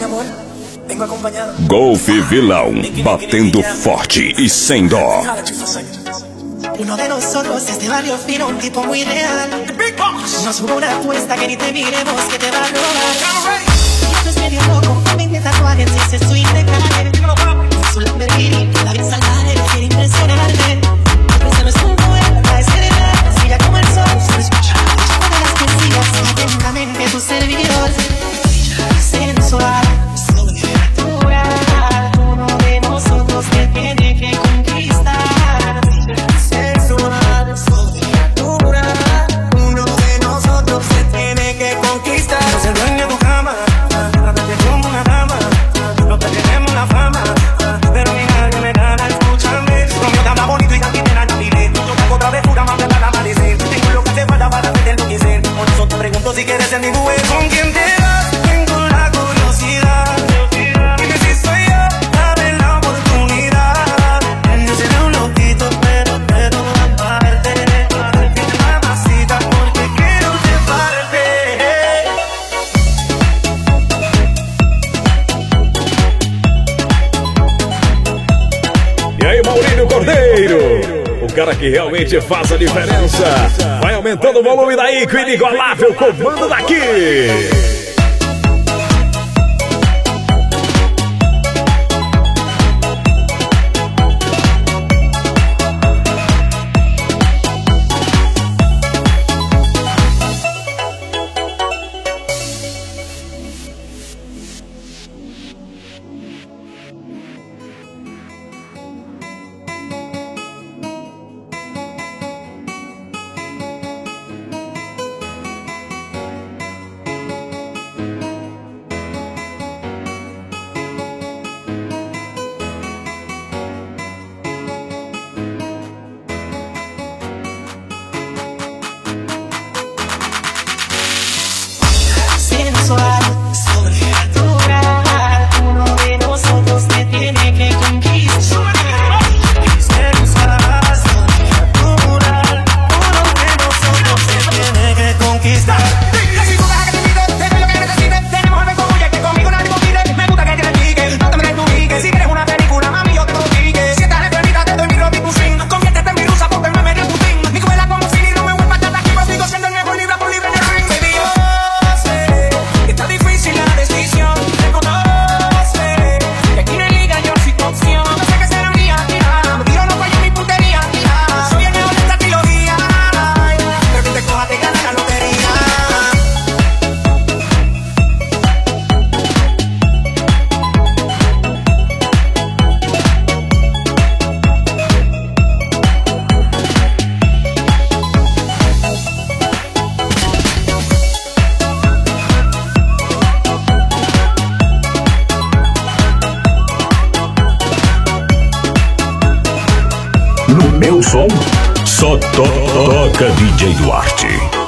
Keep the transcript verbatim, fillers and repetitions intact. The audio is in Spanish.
mi amor, vengo acompañado. Golf Vilão, batendo forte e sem dó. Uno de nosotros es de barrio fino, un tipo muy real. Nos jugó una apuesta que ni te miremos, que te va a robar. Y esto es medio loco, veinte tatuajes, ese es su indecable. Su Lamborghini, la bien salvaje, quiere impresionarte. Pero no es un poeta, es general, brilla como el sol. Solo escucha, todas las que sigas, atentamente tu servidor. Sensual, sobrenatural, uno de nosotros te tiene que conquistar. Sensual, sobrenatural, uno de nosotros te tiene que conquistar. No se dueña tu cama, trátate como una dama. No te tenemos la fama, pero mi nadie me gana, escúchame. Romeo te habla bonito y también te la dile. Yo te hago otra vez pura más para amanecer. Tengo lo que hace falta para hacerte enloquecer. Por eso te pregunto si quieres ser mi mujer. ¿Con quién te vas? Tengo la curiosidad. Dime si soy yo, dame la oportunidad. Yo seré un loquito, pero, pero aparte. Dime mamacita, porque quiero llevarte. E aí, Maurílio Cordeiro, o cara que realmente faz a diferença. Vai aumentando o volume daí, com o inigualável comando daqui. Sensual, sobrenatural, uno de nosotros te tiene que conquistar. Sensual, sobrenatural, uno de nosotros te tiene que conquistar. La cintura que te pido, te doy lo que necesites. Tenemos el beso tuyo, que conmigo nadie compite. Me gusta que te repique, no te me desduplique. Si quieres una película, mami, yo te consigue. Si estás enfermita, te doy mi Robin Pusin. Conviértete en mi rusa, porque me medio putín. Mi cuela como si no me vuelva a estar aquí, pues sigo siendo el mejor libra por libre en el ring. Baby, yo está difícil la decisión, te conoce. Que aquí no hay liga, yo soy tu opción. No sé qué será mía, tira. Me tiro, no fallo en mi puntería, tira. Soy el mejor de esta trilogía. Pero que te coja, te gana la lotería. No meu som, só to toca D J Duarte.